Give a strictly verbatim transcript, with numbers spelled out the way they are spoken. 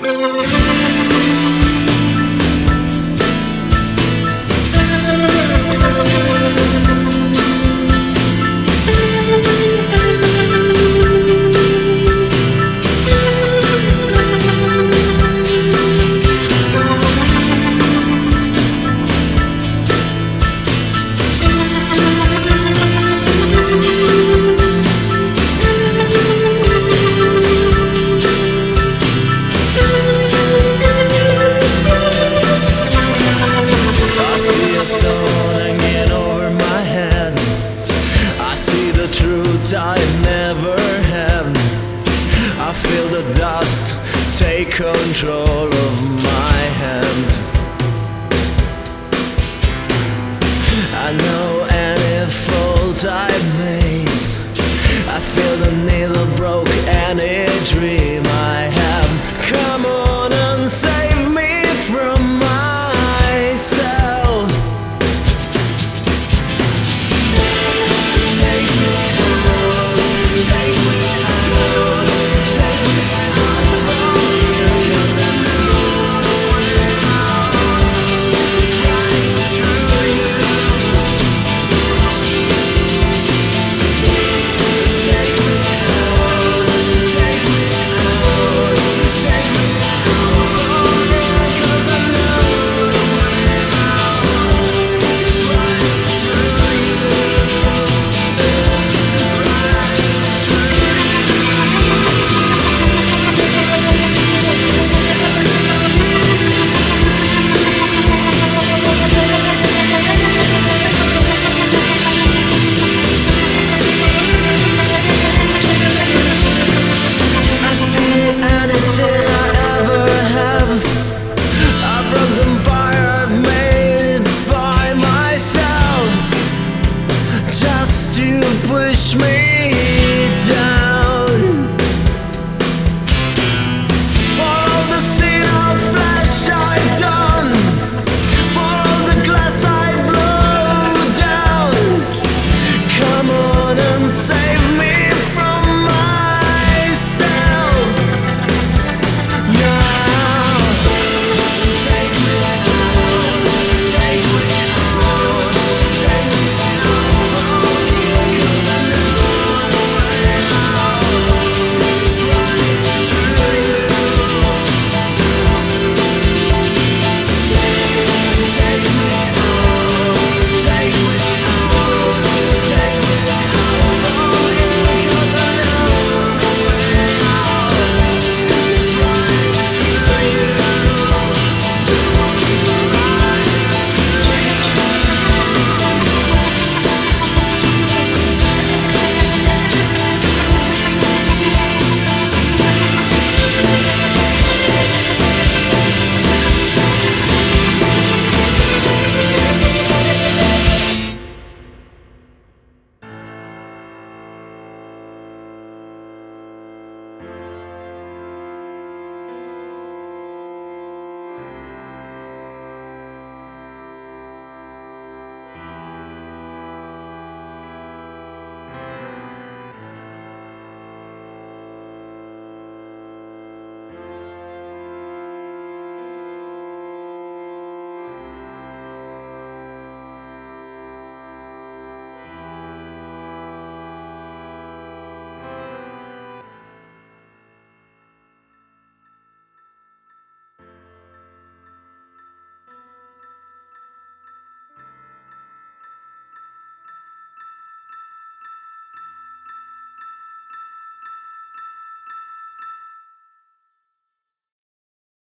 I never had. I feel the dust take control of my hands. I know any fault I made. I feel the needle broke any dream I have. Come on and save me from myself. Take me home, take me home, take me home, 'cause I know in my heart it's right through you. Take me home, take me home, take me home, 'cause I know in my heart it's right through you. I see anything I ever have. I broke the bar, I've made it by myself, just to push me